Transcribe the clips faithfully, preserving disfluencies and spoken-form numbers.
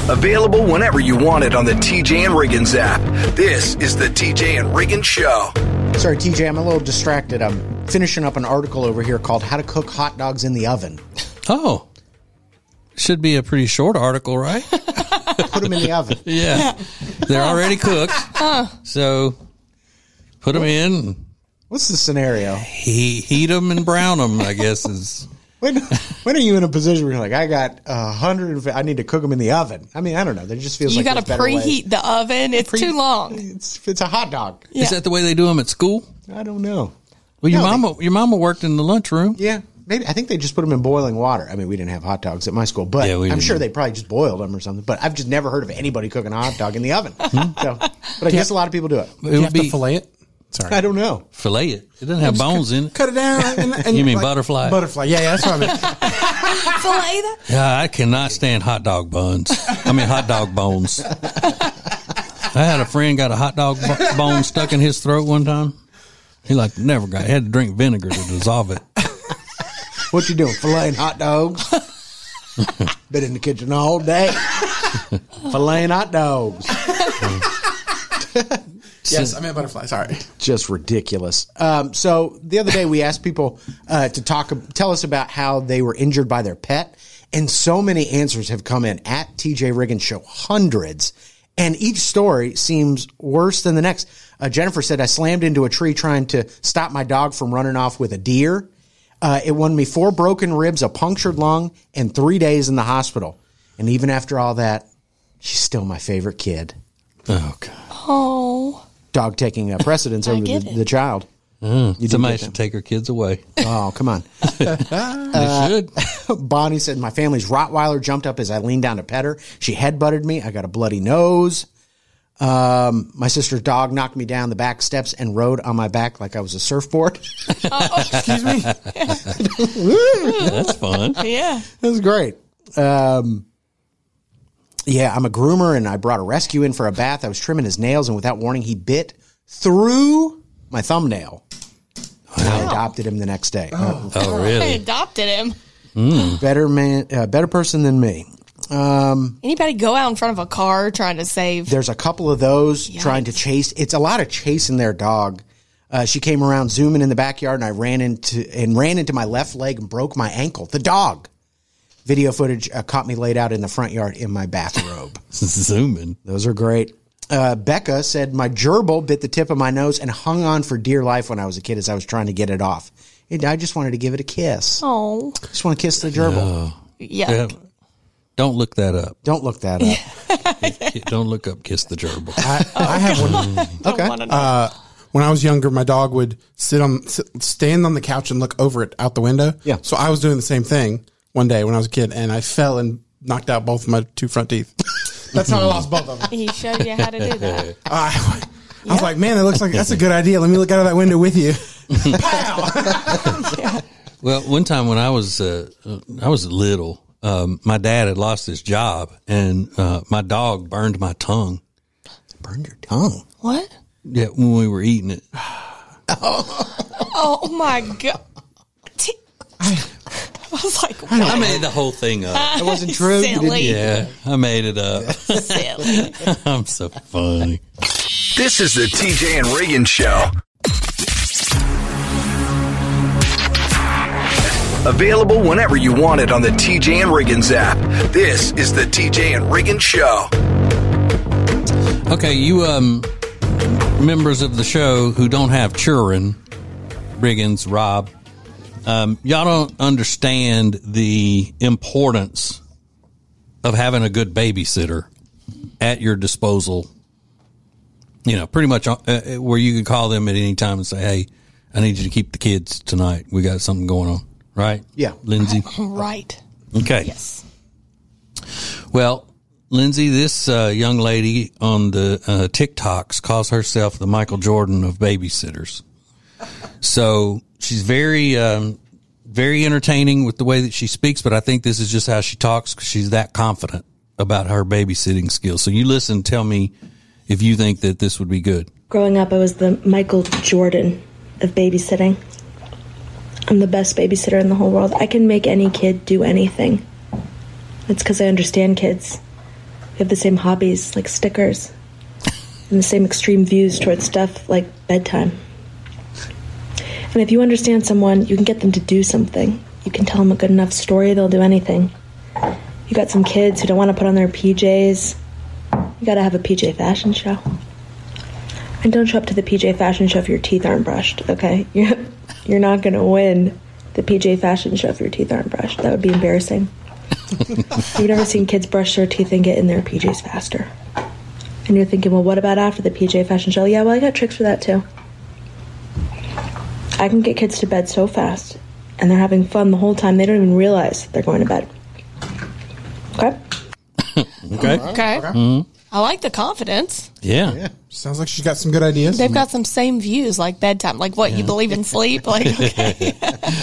Available whenever you want it on the T J and Riggins app. This is the T J and Riggins Show. Sorry, T J, I'm a little distracted. I'm finishing up an article over here called How to Cook Hot Dogs in the Oven. Oh. Should be a pretty short article, right? Put them in the oven. Yeah. They're already cooked. So put them in. What's the scenario? He, heat them and brown them, I guess is... When, when are you in a position where you're like, I got a hundred, I need to cook them in the oven? I mean, I don't know. There just feels you like got to preheat the oven. It's Pre- too long. It's it's a hot dog. Yeah. Is that the way they do them at school? I don't know. Well, your no, mama, they, your mama worked in the lunchroom. Yeah, maybe. I think they just put them in boiling water. I mean, we didn't have hot dogs at my school, but yeah, I'm sure they probably just boiled them or something. But I've just never heard of anybody cooking a hot dog in the oven. so, but I yeah. guess a lot of people do it. it do you have be, to fillet it? Sorry, I don't know. Fillet it. It doesn't have bones cut, in it. Cut it down. And, and you mean like, butterfly? Butterfly. Yeah, yeah, that's what I meant. Fillet that? Yeah, I cannot stand hot dog buns. I mean, hot dog bones. I had a friend got a hot dog b- bone stuck in his throat one time. He like never got. He had to drink vinegar to dissolve it. What you doing? Filleting hot dogs? Been in the kitchen all day. Filleting hot dogs. Yes, I meant butterfly. Sorry. Just ridiculous. Um, so the other day we asked people uh, to talk, tell us about how they were injured by their pet, and so many answers have come in at T J Riggins Show, hundreds, and each story seems worse than the next. Uh, Jennifer said, I slammed into a tree trying to stop my dog from running off with a deer. Uh, it won me four broken ribs, a punctured lung, and three days in the hospital. And even after all that, she's still my favorite kid. Oh, God. Oh. Dog taking a precedence over the, the child. Mm, you somebody should take her kids away. Oh, come on. They uh, should. Bonnie said, my family's Rottweiler jumped up as I leaned down to pet her. She headbutted me. I got a bloody nose. Um, my sister's dog knocked me down the back steps and rode on my back like I was a surfboard. Oh, excuse me. That's fun. Yeah. That was great. Um, Yeah, I'm a groomer, and I brought a rescue in for a bath. I was trimming his nails, and without warning, he bit through my thumbnail. And I adopted him the next day. Oh, oh really? I adopted him. Mm. Better man, uh, better person than me. Um, Anybody go out in front of a car trying to save? There's a couple of those Yikes. trying to chase. It's a lot of chasing their dog. Uh, she came around zooming in the backyard, and I ran into and ran into my left leg and broke my ankle. The dog. Video footage uh, caught me laid out in the front yard in my bathrobe. Zooming. Those are great. Uh, Becca said, my gerbil bit the tip of my nose and hung on for dear life when I was a kid as I was trying to get it off. It, I just wanted to give it a kiss. Oh. Just want to kiss the gerbil. No. Yeah. yeah. Don't look that up. Don't look that up. Don't look up Kiss the Gerbil. I, I have one. Okay. Uh, when I was younger, my dog would sit on, sit, stand on the couch and look over it out the window. Yeah. So I was doing the same thing one day when I was a kid, and I fell and knocked out both of my two front teeth. That's how I lost both of them. He showed you how to do that. Uh, I, I was like, man, it looks like that's a good idea. Let me look out of that window with you. Pow! Yeah. Well, one time when I was uh, I was little, um, my dad had lost his job, and uh, my dog burned my tongue. Burned your tongue? What? Yeah, when we were eating it. Oh, my God. T- I was like, what? I made the whole thing up. It wasn't true? You didn't- Silly. Yeah, I made it up. Silly. I'm so funny. This is the T J and Riggins Show. Available whenever you want it on the T J and Riggins app. This is the T J and Riggins Show. Okay, you um, members of the show who don't have children, Riggins, Rob, um, y'all don't understand the importance of having a good babysitter at your disposal. You know, pretty much uh, where you can call them at any time and say, hey, I need you to keep the kids tonight. We got something going on. Right? Yeah. Lindsay? Right. Okay. Yes. Well, Lindsay, this uh, young lady on the uh, TikToks calls herself the Michael Jordan of babysitters. So she's very, um, very entertaining with the way that she speaks, but I think this is just how she talks because she's that confident about her babysitting skills. So you listen, tell me if you think that this would be good. Growing up, I was the Michael Jordan of babysitting. I'm the best babysitter in the whole world. I can make any kid do anything. It's because I understand kids. have the same hobbies, like stickers, and the same extreme views towards stuff like bedtime. And if you understand someone, you can get them to do something. You can tell them a good enough story, they'll do anything. You got some kids who don't want to put on their P Js. You got to have a P J fashion show. And don't show up to the P J fashion show if your teeth aren't brushed, okay? You're, you're not going to win the P J fashion show if your teeth aren't brushed. That would be embarrassing. You've never seen kids brush their teeth and get in their P Js faster. And you're thinking, well, what about after the P J fashion show? Yeah, well, I got tricks for that, too. I can get kids to bed so fast, and they're having fun the whole time, they don't even realize they're going to bed. Okay? Okay. Okay. Mm-hmm. I like the confidence. Yeah. yeah. Sounds like she's got some good ideas. They've got some same views, like bedtime. Like what, yeah. you believe in sleep? Like, okay.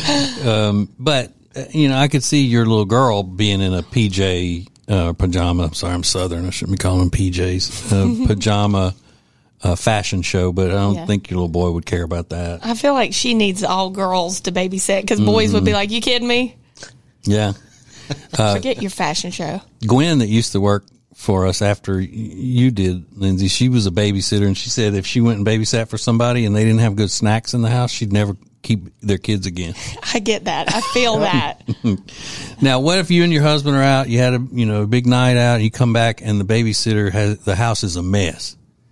um, but, uh, you know, I could see your little girl being in a P J uh, pajama. I'm sorry, I'm Southern. I shouldn't be calling them P Js. Uh, pajama uh, fashion show, but I don't yeah. think your little boy would care about that. I feel like she needs all girls to babysit because boys mm-hmm. would be like, you kidding me? Yeah. Uh, Forget your fashion show. Gwen, that used to work for us after you did, Lindsay, she was a babysitter, and she said if she went and babysat for somebody and they didn't have good snacks in the house, she'd never keep their kids again. I get that. I feel that. Now, what if you and your husband are out, you had a you know a big night out, you come back and the babysitter has the house is a mess?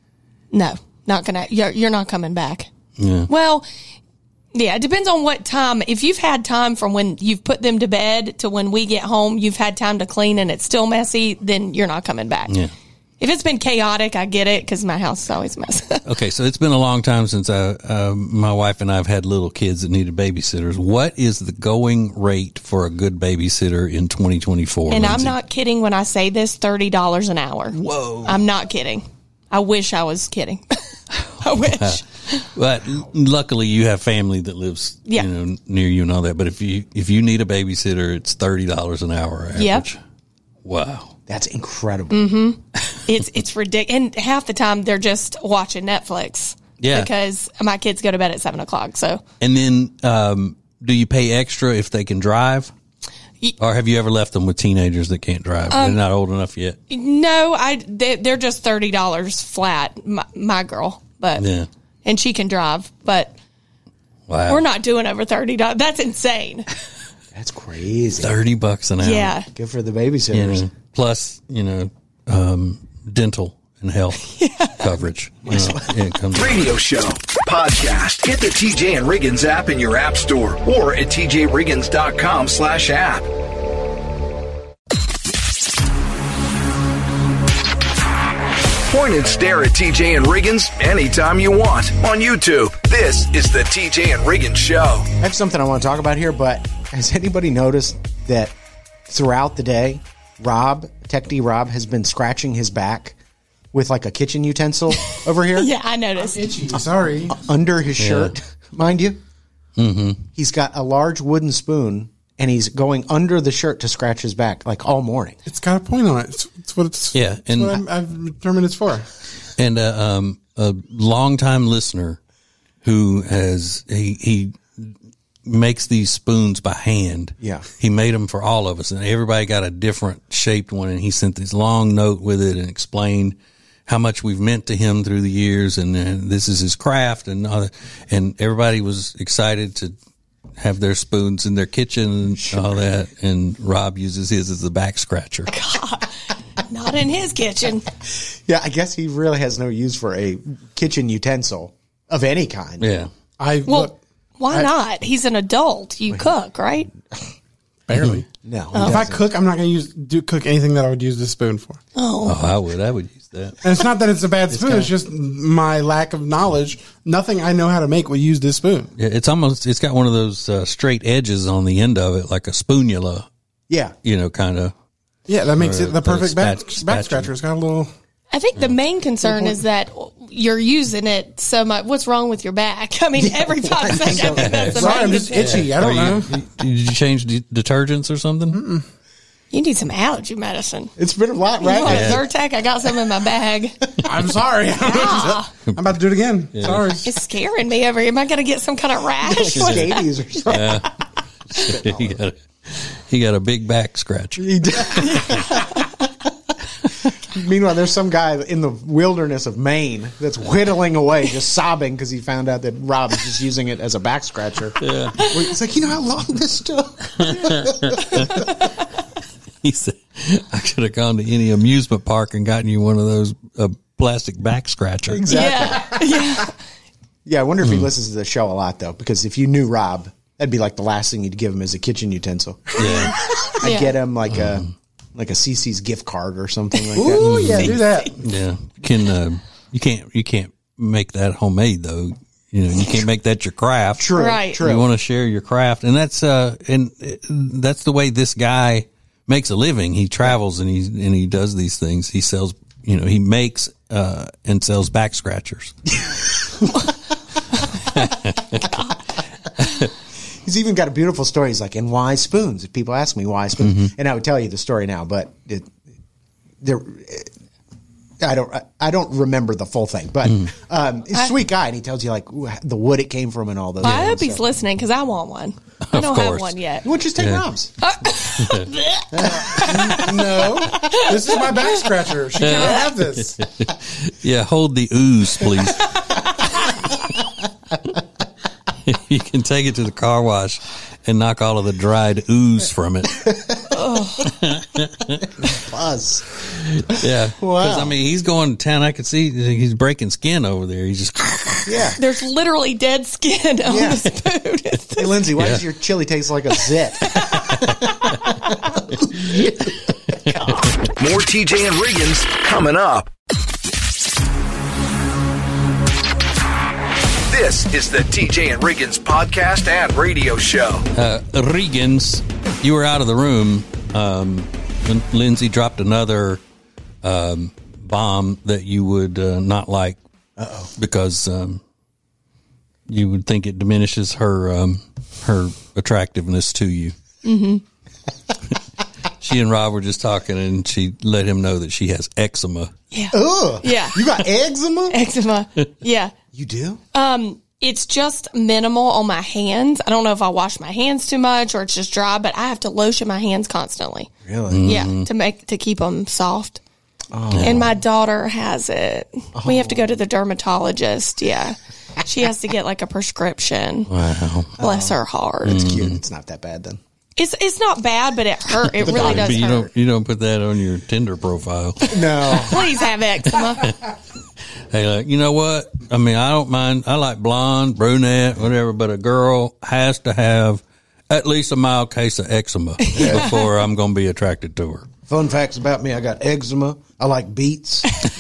No, not gonna. You're, you're not coming back. Yeah. Well. Yeah, it depends on what time. If you've had time from when you've put them to bed to when we get home, you've had time to clean and it's still messy, then you're not coming back. Yeah. If it's been chaotic, I get it because my house is always a mess. Okay, so it's been a long time since I, uh, my wife and I have had little kids that needed babysitters. What is the going rate for a good babysitter in twenty twenty-four? And Lindsay? I'm not kidding when I say this, thirty dollars an hour. Whoa. I'm not kidding. I wish I was kidding. I wish. But luckily, you have family that lives, yeah. you know, near you and all that. But if you if you need a babysitter, it's thirty dollars an hour average. Yep. Wow, that's incredible. Mm-hmm. It's it's ridiculous, and half the time they're just watching Netflix. Yeah, because my kids go to bed at seven o'clock. So, and then um, do you pay extra if they can drive? Or have you ever left them with teenagers that can't drive? Um, they're not old enough yet. No, I they, they're just thirty dollars flat. My, my girl, but yeah. And she can drive, but wow. We're not doing over thirty dollars. That's insane. That's crazy. thirty bucks an hour. Yeah. Good for the babysitters. You know, plus, you know, um, dental and health yeah. coverage. You know, it comes Radio out. Show, podcast. Get the T J and Riggins app in your app store or at T J Riggins dot com slash app. Point and stare at T J and Riggins anytime you want on YouTube. This is the T J and Riggins Show. I have something I want to talk about here, but has anybody noticed that throughout the day, Rob, Tech D Rob, has been scratching his back with like a kitchen utensil over here? Yeah, I noticed. Itchy. Sorry. Under his Yeah. shirt, mind you. Mm-hmm. He's got a large wooden spoon, and he's going under the shirt to scratch his back like all morning. It's got a point on it. It's, it's what it's. Yeah, it's and what I'm, I've determined it's for. And uh, um, a longtime listener who has he he makes these spoons by hand. Yeah, he made them for all of us, and everybody got a different shaped one. And he sent this long note with it and explained how much we've meant to him through the years, and, and this is his craft, and all that. And everybody was excited to have their spoons in their kitchen and sure. all that. And Rob uses his as a back scratcher. God, not in his kitchen. Yeah, I guess he really has no use for a kitchen utensil of any kind. Yeah. I well, look, why I, not? He's an adult. You cook, right? Barely. No. Oh. If I cook, I'm not going to use do cook anything that I would use this spoon for. Oh. oh, I would. I would use that. And it's not that it's a bad spoon. It's, it's just my lack of knowledge. Nothing I know how to make would use this spoon. Yeah, it's almost. It's got one of those uh, straight edges on the end of it, like a spoonula. Yeah. You know, kind of. Yeah, that makes it the perfect spat- back, spatula. back scratcher. It's got a little. I think the main concern is that you're using it so much. What's wrong with your back? I mean, every five seconds. I think that's the Sorry, main I'm just concern. itchy. I don't Are know. you, did you change de- detergents or something? Mm-mm. You need some allergy medicine. It's been a lot, You want right? a Zyrtec? I got some in my bag. I'm sorry. Ah. I'm about to do it again. Yeah. Sorry. It's scaring me over here. Am I going to get some kind of rash? Scabies or something. Yeah. he, got a, he got a big back scratcher. He did. Meanwhile, there's some guy in the wilderness of Maine that's whittling away, just sobbing because he found out that Rob is just using it as a back scratcher. Yeah. It's like, you know how long this took? He said, I could have gone to any amusement park and gotten you one of those uh, plastic back scratchers. Exactly. Yeah. Yeah. Yeah, I wonder if he listens to the show a lot, though, because if you knew Rob, that'd be like the last thing you'd give him as a kitchen utensil. Yeah. I'd Yeah. get him like a like a C C's gift card or something like Ooh, that. yeah, do that. Yeah. Can uh, you can't you can't make that homemade though. You know, you can't make that your craft. True, Right. true. You want to share your craft, and that's uh, and uh, that's the way this guy makes a living. He travels and he and he does these things. He sells, you know, he makes uh, and sells back scratchers. He's even got a beautiful story. He's like, and why spoons? If people ask me why spoons, Mm-hmm. and I would tell you the story now, but it, there, I don't, I don't remember the full thing. But Mm. um, he's a sweet guy, and he tells you like the wood it came from and all those. Well, I things, hope he's so. listening because I want one. I don't have course. one yet. Well, just take Yeah. Rob's. No, this is my back scratcher. She can't have this. Yeah, hold the ooze, please. You can take it to the car wash and knock all of the dried ooze from it. Buzz. Yeah. Wow. Because, I mean, he's going to town. I could see he's breaking skin over there. He's just, Yeah. There's literally dead skin on Yeah. the spoon. Hey, Lindsay, why Yeah. does your chili taste like a zit? More T J and Riggins coming up. This is the T J and Riggins podcast and radio show. uh, Riggins, you were out of the room. Um, when Lindsay dropped another um, bomb that you would uh, not like. Uh-oh. Because um, you would think it diminishes her um, her attractiveness to you. Mm-hmm. She and Rob were just talking, and she let him know that she has eczema. Yeah. Ugh. Yeah. You got eczema? Eczema. Yeah. You do? Um, it's just minimal on my hands. I don't know if I wash my hands too much or it's just dry, but I have to lotion my hands constantly. Really? Yeah, to make to keep them soft. And my daughter has it. We have to go to the dermatologist. Yeah, she has to get like a prescription. Wow. Bless her heart. It's cute. It's not that bad then. It's it's not bad, but it hurt. It really does But you hurt. don't you don't put that on your Tinder profile. No. Please have eczema. Hey, like, you know what? I mean, I don't mind. I like blonde, brunette, whatever, but a girl has to have at least a mild case of eczema before I'm going to be attracted to her. Fun facts about me: I got eczema. I like beets.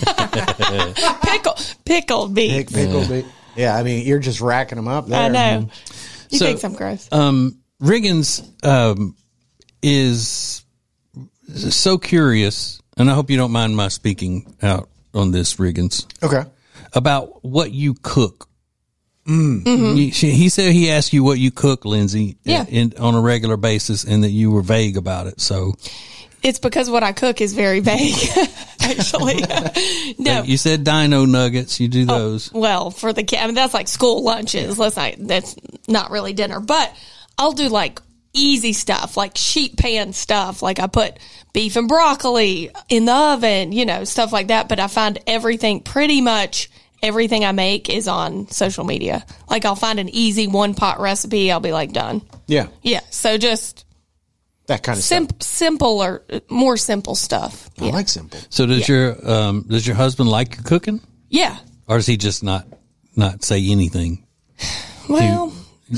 Pickle pickled beets. Pick, pickle beet. Yeah, I mean, you're just racking them up there. I know. You So- think I'm gross? Um, Riggins um, is so curious, and I hope you don't mind my speaking out on this, Riggins, Okay. about what you cook. Mm. You, she, he said he asked you what you cook, Lindsay, Yeah. in, on a regular basis, and that you were vague about it. So It's because what I cook is very vague, actually. No. you said dino nuggets. You do those. Well, for the kid, I mean, that's like school lunches. Let's not, that's not really dinner, but I'll do like easy stuff, like sheet pan stuff. Like I put beef and broccoli in the oven, you know, stuff like that. But I find everything, pretty much everything I make is on social media. Like I'll find an easy one pot recipe. I'll be like, done. Yeah, Yeah. So just that kind of sim- stuff. simple or more simple stuff. I like simple. So does your um, does your husband like your cooking, Yeah. or does he just not not say anything? Well,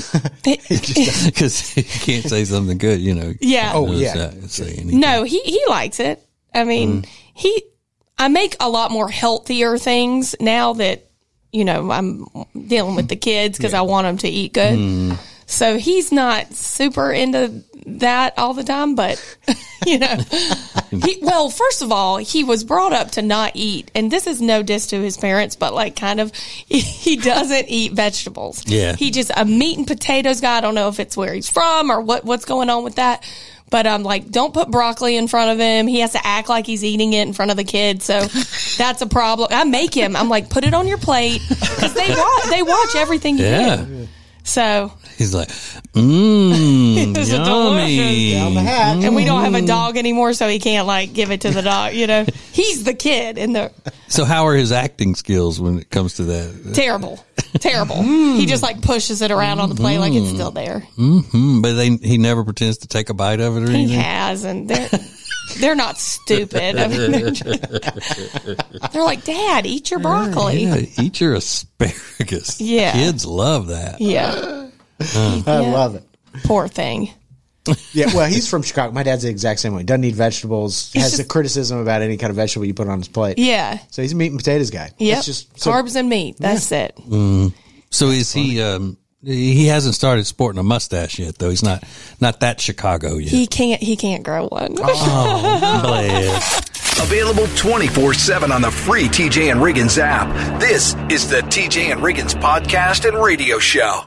Because he can't say something good, you know. yeah. Oh, Does yeah. that say anything. No, he, he likes it. I mean, he, I make a lot more healthier things now that, you know, I'm dealing with the kids because I want them to eat good. So he's not super into that all the time, but, you know, he, well, first of all, he was brought up to not eat, and this is no diss to his parents, but like kind of, he, he doesn't eat vegetables. Yeah. He just a meat and potatoes guy. I don't know if it's where he's from or what, what's going on with that. But I'm like, don't put broccoli in front of him. He has to act like he's eating it in front of the kids. So that's a problem. I make him. I'm like, put it on your plate because they watch. They watch everything you Yeah. do. So He's like, mmm, It's yummy. Down the hatch. And we don't have a dog anymore, so he can't like give it to the dog. You know, he's the kid in the So how are his acting skills when it comes to that? terrible, terrible. He just like pushes it around on the plate like it's still there. Mm, but they, he never pretends to take a bite of it or He anything? has, and they're they're not stupid. I mean, they're, just- they're like, Dad, eat your broccoli. Yeah, eat your asparagus. Yeah. Kids love that. Yeah, I Yeah. love it. poor thing. Yeah, well, he's from Chicago. My dad's the exact same way. Doesn't eat vegetables. He's has just- a criticism about any kind of vegetable you put on his plate. Yeah, So he's a meat and potatoes guy. yep. It's just so, Carbs and meat. That's it. So is he, um, he hasn't started sporting a mustache yet, though. He's not, not that Chicago yet. He can't. He can't grow one. Oh, bless. Available twenty-four seven on the free T J and Riggins app. This is the T J and Riggins podcast and radio show.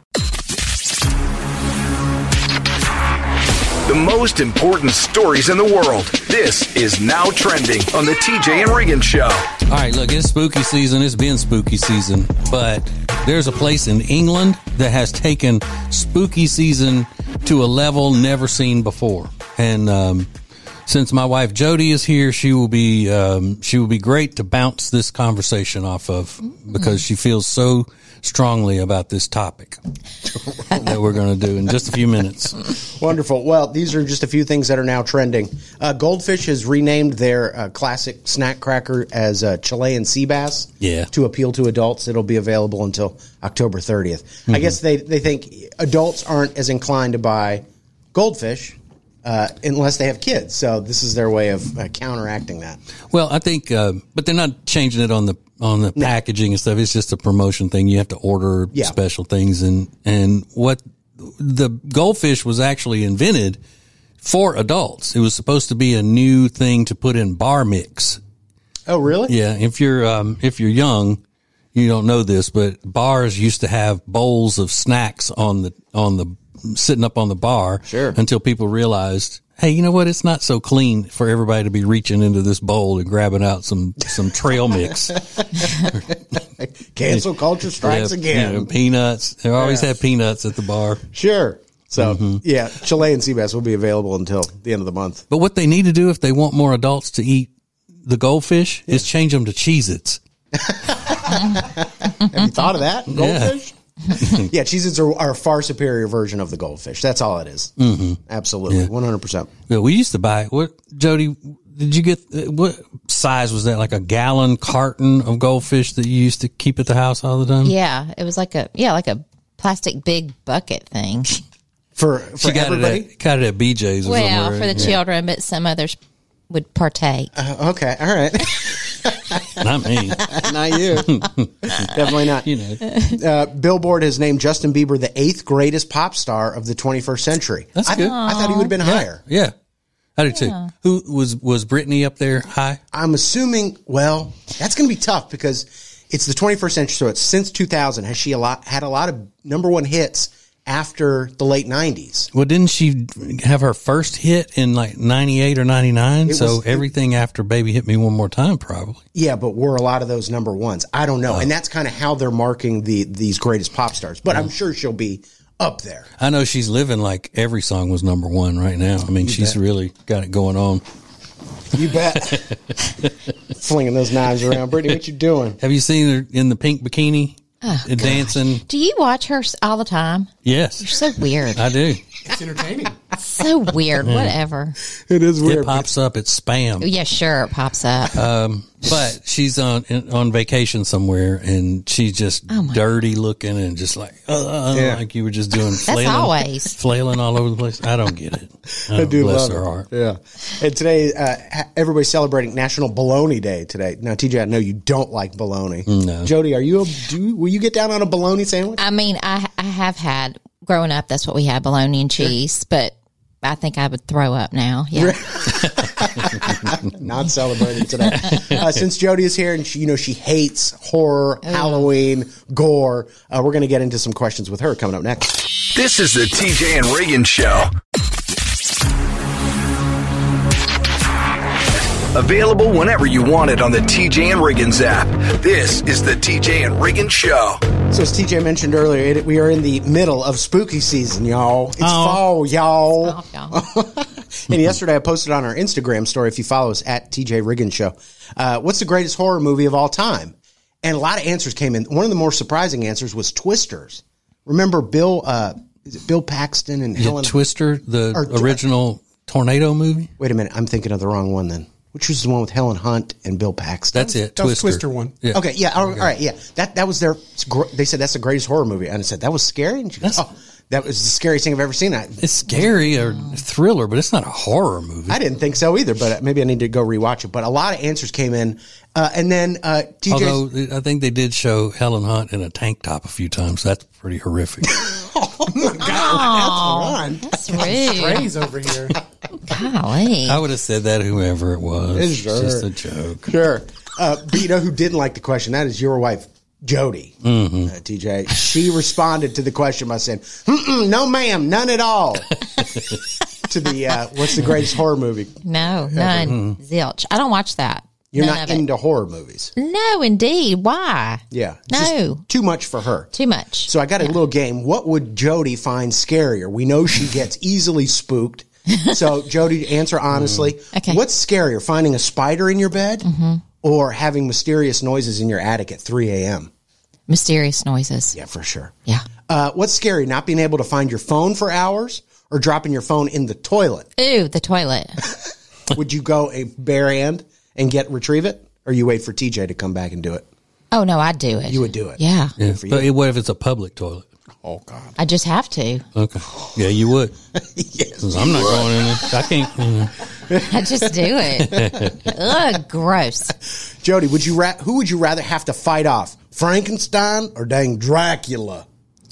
The most important stories in the world. This is Now Trending on the T J and Riggins show. All right, look, it's spooky season. It's been spooky season, but there's a place in England that has taken spooky season to a level never seen before. And um, since my wife Jody is here, she will be um, she will be great to bounce this conversation off of because she feels so strongly about this topic that we're going to do in just a few minutes. Wonderful. Well, these are just a few things that are now trending. Uh, Goldfish has renamed their uh, classic snack cracker as uh, Chilean sea bass. Yeah. To appeal to adults, it'll be available until October thirtieth. Mm-hmm. I guess they they think adults aren't as inclined to buy goldfish uh, unless they have kids. So this is their way of uh, counteracting that. Well, I think, uh, but they're not changing it on the on the packaging and stuff. It's just a promotion thing. You have to order Yeah. special things, and and what the goldfish was actually invented for adults. It was supposed to be a new thing to put in bar mix. Oh, really? Yeah, if you're um, if you're young, you don't know this, but bars used to have bowls of snacks on the on the sitting up on the bar. Sure. Until people realized, hey, you know what? It's not so clean for everybody to be reaching into this bowl and grabbing out some some trail mix. Cancel culture strikes Yeah, again. you know, peanuts. They always Yeah. have peanuts at the bar. Sure. So, Mm-hmm. yeah, Chilean sea bass will be available until the end of the month. But what they need to do if they want more adults to eat the goldfish is change them to Cheez-Its. Have you thought of that? Goldfish? Yeah, Cheez-Its are, are a far superior version of the goldfish. That's all it is. Mm-hmm. Absolutely. one hundred percent. Yeah, we used to buy what, Jody, did you get, uh, what size was that? Like a gallon carton of goldfish that you used to keep at the house all the time? Yeah, it was like a yeah, like a plastic big bucket thing. For, for She got everybody? it, at, got it at B J's or Well, somewhere. for the Yeah. children, but some others would partake. Uh, okay, all right. Not me. Not you. Definitely not. You know. Uh, Billboard has named Justin Bieber the eighth greatest pop star of the twenty-first century. That's I, good. I thought he would have been higher. Yeah. I do too. Who was, was Britney up there high? I'm assuming, well, that's going to be tough because it's the twenty-first century, so it's since two thousand. Has she a lot, had a lot of number one hits after the late nineties? Well, didn't she have her first hit in like ninety-eight or ninety-nine? It So was- everything after Baby Hit Me One More Time, probably. Yeah, but were a lot of those number ones? I don't know. And that's kind of how they're marking the these greatest pop stars. But I'm sure she'll be up there. I know she's living like every song was number one right now. I mean, she's bet. really got it going on. You bet. Flinging those knives around. Brittany, what you doing? Have you seen her in the pink bikini Oh, dancing? Do you watch her s- all the time? Yes, You're so weird. I do. It's entertaining. So weird. Whatever. It is It weird. pops up. It's spam. Yeah, sure, it pops up. But she's on on vacation somewhere, and she's just Oh, my dirty looking and just like, uh, Yeah. like you were just doing flailing, always. flailing all over the place. I don't get it. I do bless love her it. heart. Yeah. And today, uh, ha- everybody's celebrating National Bologna Day today. Now, T J, I know you don't like bologna. No. Jody, are you a, do, will you get down on a bologna sandwich? I mean, I I have had growing up. That's what we had: bologna and cheese. But I think I would throw up now. Yeah. Not celebrating today. Uh, since Jody is here and she, you know, she hates horror, Halloween, gore, uh, we're going to get into some questions with her coming up next. This is the T J and Riggins show. Available whenever you want it on the T J and Riggins app. This is the T J and Riggins Show. So as T J mentioned earlier, it, we are in the middle of spooky season, y'all. It's Oh. fall, y'all. Oh, y'all. And yesterday I posted on our Instagram story, if you follow us, at T J Riggins Show, uh, what's the greatest horror movie of all time? And a lot of answers came in. One of the more surprising answers was Twisters. Remember Bill, uh, is it Bill Paxton and Yeah, Helen? Twister, the Or- original tornado movie. Wait a minute, I'm thinking of the wrong one then. Which was the one with Helen Hunt and Bill Paxton? That's it. That was Twister. Twister one. Yeah. Okay, yeah, all right, yeah. That that was their. They said that's the greatest horror movie, and I said that was scary. And she goes, "Oh, that was the scariest thing I've ever seen." I, It's scary or thriller, but it's not a horror movie. I didn't think so either, but maybe I need to go rewatch it. But a lot of answers came in, uh, and then uh, T J. Although I think they did show Helen Hunt in a tank top a few times. That's pretty horrific. Oh, that's rude. Praise over here. Golly. I would have said that whoever it was. Sure. It's just a joke. Sure. Uh, but you know who didn't like the question? That is your wife, Jody. Mm-hmm. Uh, T J. She responded to the question by saying, Mm-mm, "No, ma'am, none at all." To the uh, what's the greatest horror movie? No, none. Zilch. I don't watch that. You're None not of it. into horror movies. No, indeed. Why? Yeah. Just No. too much for her. Too much. So I got a little game. What would Jody find scarier? We know she gets easily spooked. So Jody, answer honestly. Okay. What's scarier, finding a spider in your bed or having mysterious noises in your attic at three a.m.? Mysterious noises. Yeah, for sure. Yeah. Uh, what's scary, not being able to find your phone for hours or dropping your phone in the toilet? Ooh, the toilet. Would you go a bare hand and get retrieve it, or you wait for T J to come back and do it? Oh, no, I'd do it. You would do it. Yeah. Yeah. for you. But what if it's a public toilet? Oh God. I just have to. Okay. Yeah, you would. Yes. 'Cause I'm not going in there. I can't. You know. I just do it. Ugh, gross. Jody, would you ra- who would you rather have to fight off, Frankenstein or dang Dracula?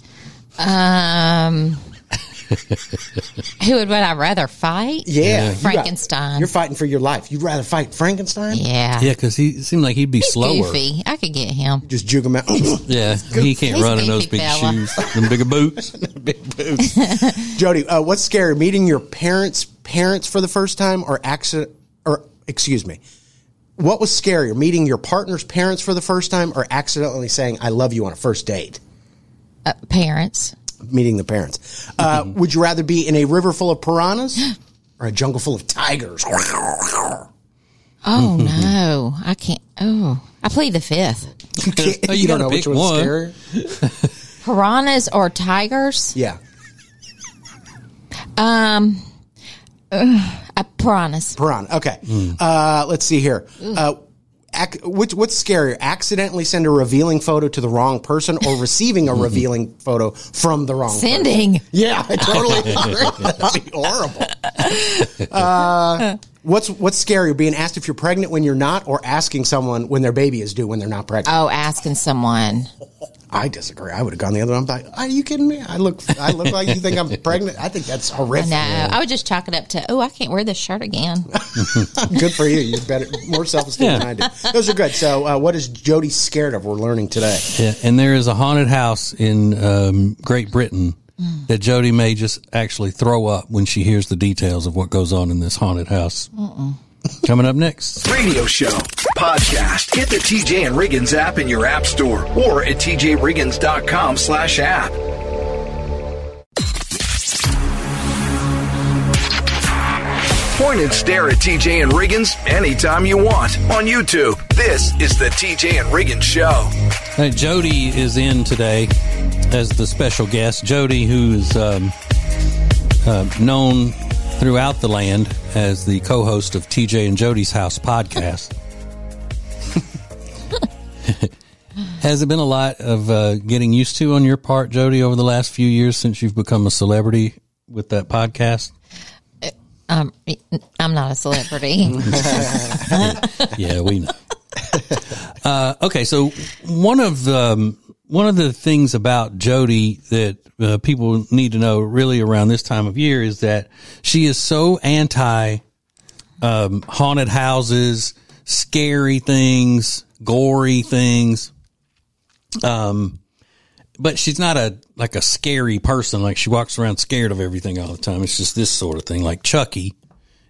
Um, who would, would I rather fight? Yeah, you got- Frankenstein. you're fighting for your life. You'd rather fight Frankenstein? Yeah. Yeah, because he seemed like he'd be He's slower. goofy. I could get him. Just juke him out. Yeah, he can't He's run in those goofy big fella. shoes, them bigger boots. Big boots. Jody, uh, what's scary? Meeting your parents' parents for the first time, or accident? Or excuse me, what was scarier? Meeting your partner's parents for the first time, or accidentally saying "I love you" on a first date? Uh, parents. Meeting the parents. Uh, would you rather be in a river full of piranhas or a jungle full of tigers? Oh, no. I can't. Oh, I plead the fifth. You, can't, Oh, you you don't gotta know which pick one's one. scarier. Piranhas or tigers? Yeah. Um, uh, uh, piranhas. Piranha. Okay. Hmm. Uh, let's see here. Uh, ac- which, what's scarier? Accidentally send a revealing photo to the wrong person or receiving a revealing photo from the wrong person? Sending. Yeah, I totally agree. That'd be horrible. Uh, what's what's scarier? Being asked if you're pregnant when you're not, or asking someone when their baby is due when they're not pregnant? Oh, asking someone. I disagree. I would have gone the other way. I'm like, are you kidding me? I look I look like you think I'm pregnant? I think that's horrific. No, I would just chalk it up to, oh, I can't wear this shirt again. Good for you. You're better, more self-esteem Yeah. than I do. Those are good. So, uh, what is Jody scared of? We're learning today. Yeah, and there is a haunted house in um, Great Britain that Jody may just actually throw up when she hears the details of what goes on in this haunted house. Coming up next. Radio show, podcast. Get the T J and Riggins app in your app store or at t j riggins dot com slash app. Point and stare at T J and Riggins anytime you want on YouTube. This is the T J and Riggins Show. Hey, Jody is in today as the special guest. Jody, who's um, uh, known throughout the land as the co-host of T J and Jody's House podcast. Has it been a lot of uh, getting used to on your part, Jody, over the last few years since you've become a celebrity with that podcast? Um, I'm not a celebrity. Yeah, we know. Uh, okay, so one of the um, one of the things about Jody that uh, people need to know really around this time of year is that she is so anti um, haunted houses, scary things, gory things. Um, but she's not a like a scary person. Like she walks around scared of everything all the time. It's just this sort of thing. Like Chucky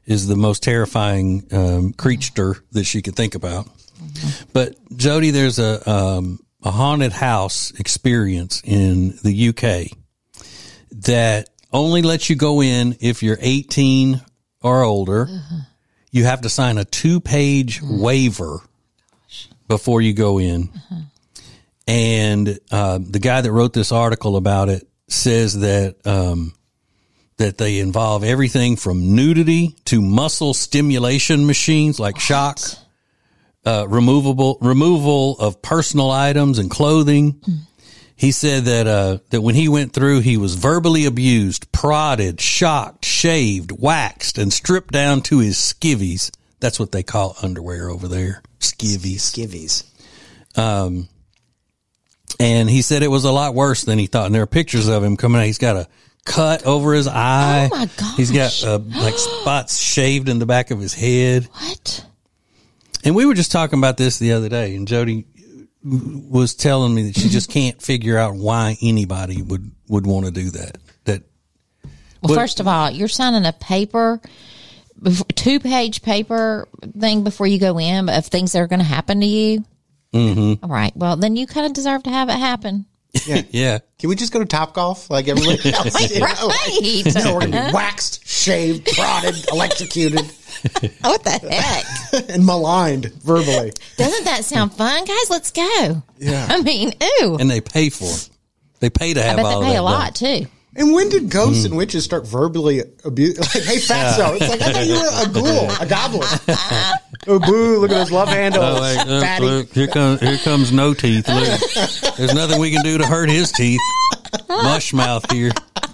is the most terrifying um, creature that she could think about. Mm-hmm. But Jody, there's a um, a haunted house experience in the U K that only lets you go in if you're eighteen or older. Uh-huh. You have to sign a two-page mm-hmm. waiver before you go in. Uh-huh. And uh, the guy that wrote this article about it says that um, that they involve everything from nudity to muscle stimulation machines like what? shock, uh, removable removal of personal items and clothing. Mm. He said that uh, that when he went through, he was verbally abused, prodded, shocked, shaved, waxed, and stripped down to his skivvies. That's what they call underwear over there, skivvies. Skivvies. Um. And he said it was a lot worse than he thought. And there are pictures of him coming out. He's got a cut over his eye. Oh, my gosh. He's got uh, like spots shaved in the back of his head. What? And we were just talking about this the other day. And Jody was telling me that she just can't figure out why anybody would, would want to do that. That. Well, but, first of all, you're signing a paper, two-page paper thing before you go in of things that are going to happen to you. Mm-hmm. All right. Well, then you kind of deserve to have it happen. Yeah. Yeah. Can we just go to Topgolf like everybody else? Right. right. So we're going to be waxed, shaved, prodded, electrocuted. What the heck? And maligned verbally. Doesn't that sound fun? Guys, let's go. Yeah. I mean, ooh. And they pay for it. They pay to have I bet all they pay that a lot, done. too. And when did ghosts mm. and witches start verbally abusing? Like, hey, fatso. It's like, I thought you were a ghoul, a goblin. Oh, boo, look at those love handles. Oh, wait, look, fatty. look, here comes, here comes no teeth. Look, there's nothing we can do to hurt his teeth. Mush mouth here.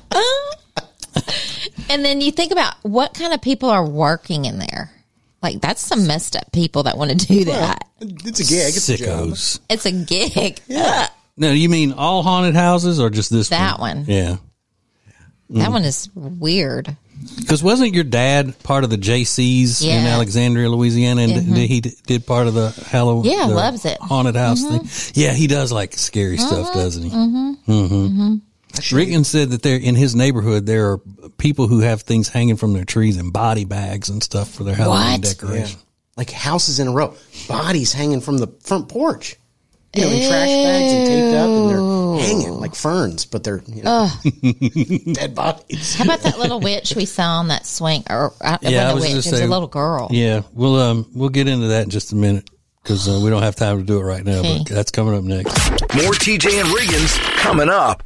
And then you think about what kind of people are working in there. Like, that's some messed up people that want to do that. Well, it's a gig. It's Sickos. a job. It's a gig. Yeah. No, you mean all haunted houses or just this that one? one? Yeah. That mm. one is weird. Because wasn't your dad part of the J C's yeah. in Alexandria, Louisiana, and mm-hmm. he did part of the Halloween? Yeah, loves it. Haunted house mm-hmm. thing. Yeah, he does like scary mm-hmm. stuff, doesn't he? Mm-hmm. Mm-hmm. Mm-hmm. Riggins said that there in his neighborhood there are people who have things hanging from their trees in body bags and stuff for their Halloween what? decoration. Yeah. Like houses in a row, bodies hanging from the front porch. You know, in trash bags and taped up, and they're hanging like ferns, but they're, you know, dead bodies. How about that little witch we saw on that swing? Or uh, it yeah, wasn't a witch, it was say, a little girl. Yeah, we'll um we'll get into that in just a minute because uh, we don't have time to do it right now. Okay. But that's coming up next. More T J and Riggins coming up.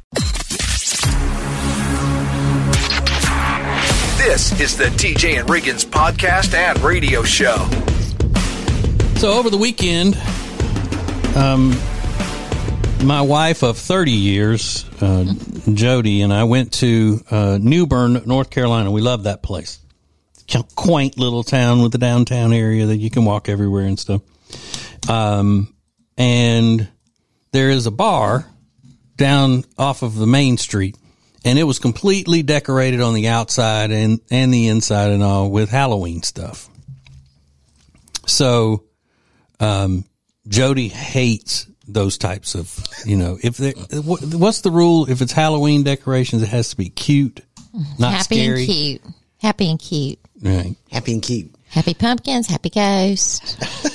This is the T J and Riggins podcast and radio show. So over the weekend, um, my wife of thirty years, uh, Jody, and I went to uh, New Bern, North Carolina. We love that place. Quaint little town with the downtown area that you can walk everywhere and stuff. Um, and there is a bar down off of the main street, and it was completely decorated on the outside and, and the inside and all with Halloween stuff. So, um, Jody hates those types of, you know, if they, what's the rule? If it's Halloween decorations, it has to be cute, not happy scary. and cute. Happy and cute. Right. Happy and cute. Happy pumpkins, happy ghosts.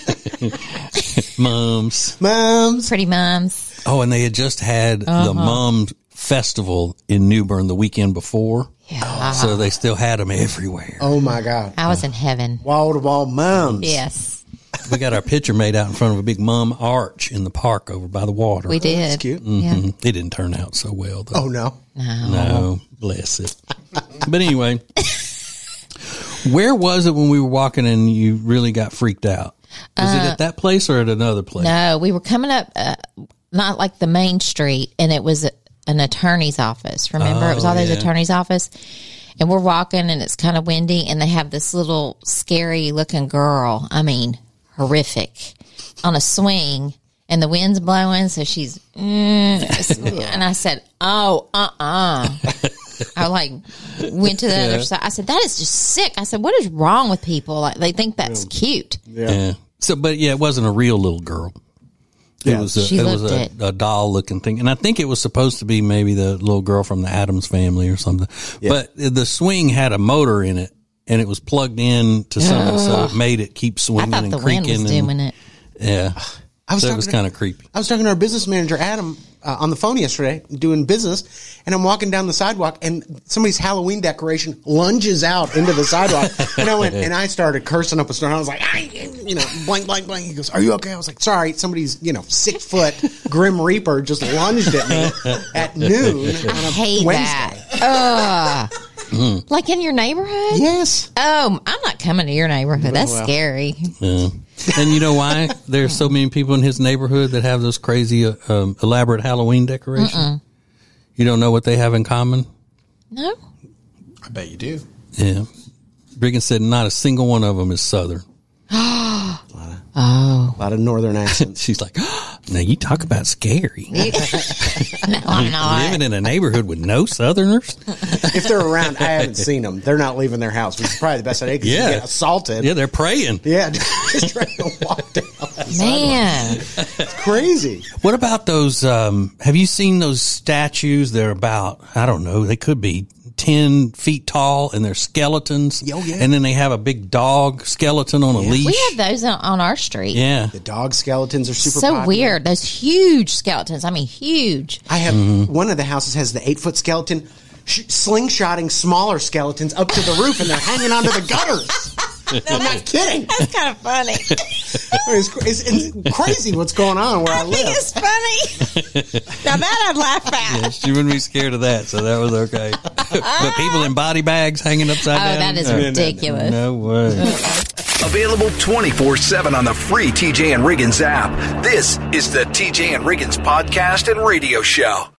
Mums. Mums. Pretty mums. Oh, and they had just had uh-huh. the Mum Festival in New Bern the weekend before. Yeah. So they still had them everywhere. Oh, my God. I was in heaven. Wall to wall mums. Yes. We got our picture made out in front of a big Mum arch in the park over by the water. We did. That's cute. Mm-hmm. Yeah. It didn't turn out so well, though. Oh, no. No. No, bless it. But anyway, where was it when we were walking and you really got freaked out? Was uh, it at that place or at another place? No, we were coming up, uh, not like the main street, and it was a, an attorney's office. Remember? Oh, it was all those yeah. attorney's office. And we're walking, and it's kind of windy, and they have this little scary-looking girl. I mean, horrific, on a swing, and the wind's blowing, so she's, mm, and I said, oh, uh-uh. I like went to the yeah. other side. I said, that is just sick. I said, what is wrong with people? Like, they think that's yeah. cute. Yeah. yeah. So, but yeah, it wasn't a real little girl. It yeah. was a, she it was a, it. a doll looking thing. And I think it was supposed to be maybe the little girl from the Addams Family or something. Yeah. But the swing had a motor in it and it was plugged in to something, so it made it keep I swinging thought and the wind creaking. was and, doing it. Yeah, I was so it talking was to- kind of creepy. I was talking to our business manager, Adam, uh, on the phone yesterday, doing business, and I'm walking down the sidewalk, and somebody's Halloween decoration lunges out into the sidewalk, and I went, and I started cursing up a storm. I was like, I, you know, blank, blank, blank. He goes, "Are you okay?" I was like, "Sorry, somebody's, you know, six foot Grim Reaper just lunged at me at noon on a I hate Wednesday." that. Ugh. Like in your neighborhood? Yes. Oh, I'm not coming to your neighborhood. That's Well. scary. Yeah. And you know why there's so many people in his neighborhood that have those crazy, uh, um, elaborate Halloween decorations? Mm-mm. You don't know what they have in common? No. I bet you do. Yeah. Brigham said not a single one of them is Southern. Oh. A lot of northern accents. She's like, oh, now you talk about scary. No, I'm not. Living in a neighborhood with no Southerners? If they're around, I haven't seen them. They're not leaving their house, which is probably the best idea because Yeah. you get assaulted. Yeah, they're praying. Yeah, just trying to walk down that sidewalk. Man. It's crazy. What about those? Um, have you seen those statues? They're about, I don't know, they could be ten feet tall and they're skeletons. Oh, yeah. And then they have a big dog skeleton on a leash. We have those on, on our street. Yeah. The dog skeletons are super So popular. weird. Those huge skeletons. I mean, huge. I have Mm-hmm. one of the houses has the eight foot skeleton sh- slingshotting smaller skeletons up to the roof, and they're hanging onto the gutters. I'm not kidding. That's kind of funny. I mean, it's, it's, it's crazy what's going on where I, I think live. it's funny. Now that I'd laugh at. Yeah, she wouldn't be scared of that, so that was okay. But people in body bags hanging upside Oh, down. that is no, ridiculous. No way. Available twenty-four seven on the free T J and Riggins app. This is the T J and Riggins podcast and radio show.